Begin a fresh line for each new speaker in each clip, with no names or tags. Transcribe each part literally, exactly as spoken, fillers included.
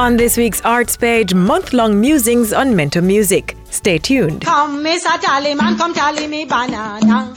On this week's Arts page, month-long musings on Mento music. Stay tuned.
Come, Mister Tallyman, come tally me banana.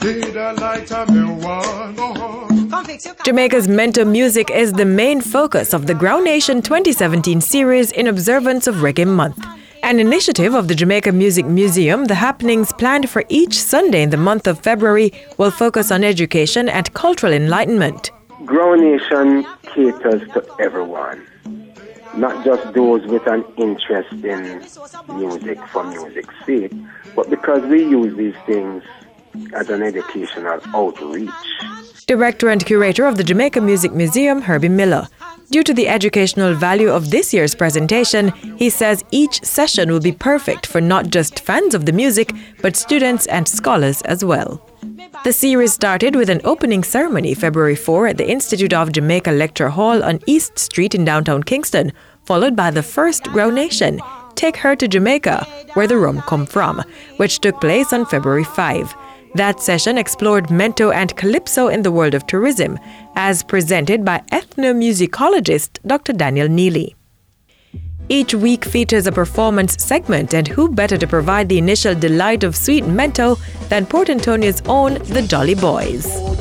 Jamaica's Mento music is the main focus of the Ground Nation twenty seventeen series in observance of Reggae Month. An initiative of the Jamaica Music Museum, the happenings planned for each Sunday in the month of February will focus on education and cultural enlightenment.
Ground Nation caters to everyone, not just those with an interest in music for music's sake, but because we use these things as an educational outreach.
Director and curator of the Jamaica Music Museum, Herbie Miller. Due to the educational value of this year's presentation, he says each session will be perfect for not just fans of the music, but students and scholars as well. The series started with an opening ceremony February fourth at the Institute of Jamaica Lecture Hall on East Street in downtown Kingston, followed by the first Ground Nation, Take Her to Jamaica, Where the Rum Come From, which took place on February fifth. That session explored Mento and Calypso in the world of tourism, as presented by ethnomusicologist Doctor Daniel Neely. Each week features a performance segment, and who better to provide the initial delight of sweet Mento than Port Antonia's own The Jolly Boys.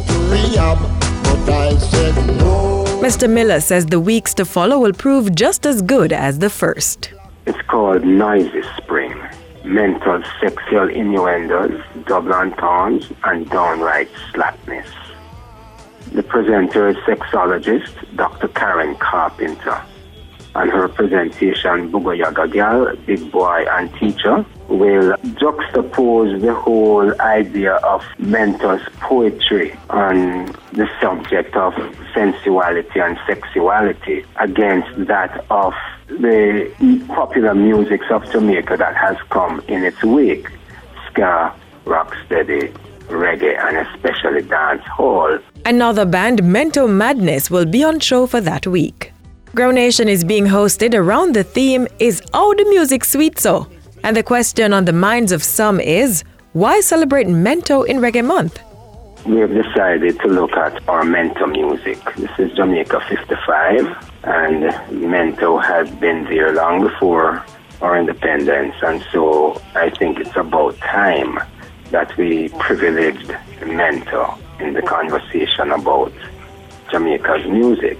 Mister Miller says the weeks to follow will prove just as good as the first.
It's called Noisy Spring. Mental sexual innuendos, double entendres, and downright slackness. The presenter is sexologist Doctor Karen Carpenter, and her presentation, Bugoyaga Gal, Big Boy and Teacher, will juxtapose the whole idea of Mento's poetry on the subject of sensuality and sexuality against that of the popular music of Jamaica that has come in its wake: ska, rocksteady, reggae, and especially dance hall.
Another band, Mento Madness, will be on show for that week. Ground Nation is being hosted around the theme, Is All the Music Sweet So? And the question on the minds of some is, why celebrate Mento in Reggae Month?
We have decided to look at our Mento music. This is Jamaica fifty-five, and Mento has been there long before our independence, and so I think it's about time that we privileged Mento in the conversation about Jamaica's music.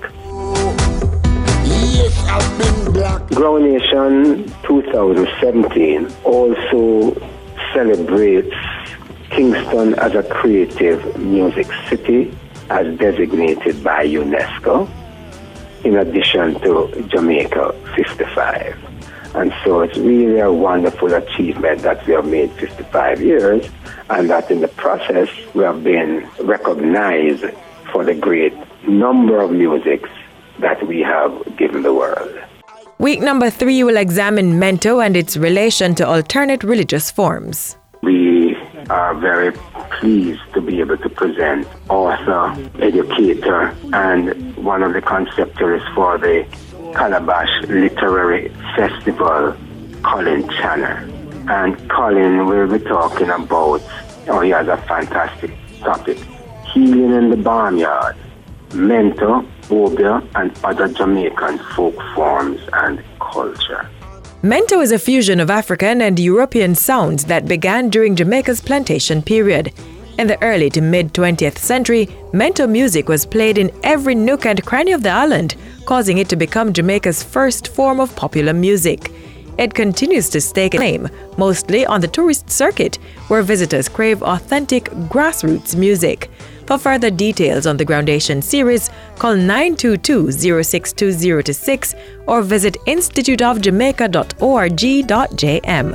Ground Nation twenty seventeen also celebrates Kingston as a creative music city as designated by UNESCO, in addition to Jamaica fifty-five. And so it's really a wonderful achievement that we have made fifty-five years, and that in the process we have been recognized for the great number of musics that we have given the world.
Week number three will examine Mento and its relation to alternate religious forms.
We are very pleased to be able to present author, educator, and one of the conceptualists for the Calabash Literary Festival, Colin Channer. And Colin will be talking about, oh, he has a fantastic topic, healing in the barnyard, Mento, Obia, and other Jamaican folk forms and culture.
Mento is a fusion of African and European sounds that began during Jamaica's plantation period. In the early to mid-twentieth century, Mento music was played in every nook and cranny of the island, causing it to become Jamaica's first form of popular music. It continues to stake a claim, mostly on the tourist circuit, where visitors crave authentic grassroots music. For further details on the Ground Nation series, call nine two two, zero six two zero two six or visit institute of jamaica dot org dot j m.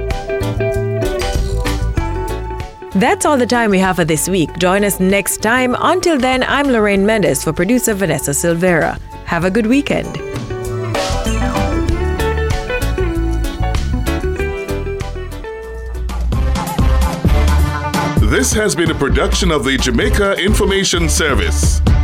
That's all the time we have for this week. Join us next time. Until then, I'm Lorraine Mendes for producer Vanessa Silvera. Have a good weekend.
This has been a production of the Jamaica Information Service.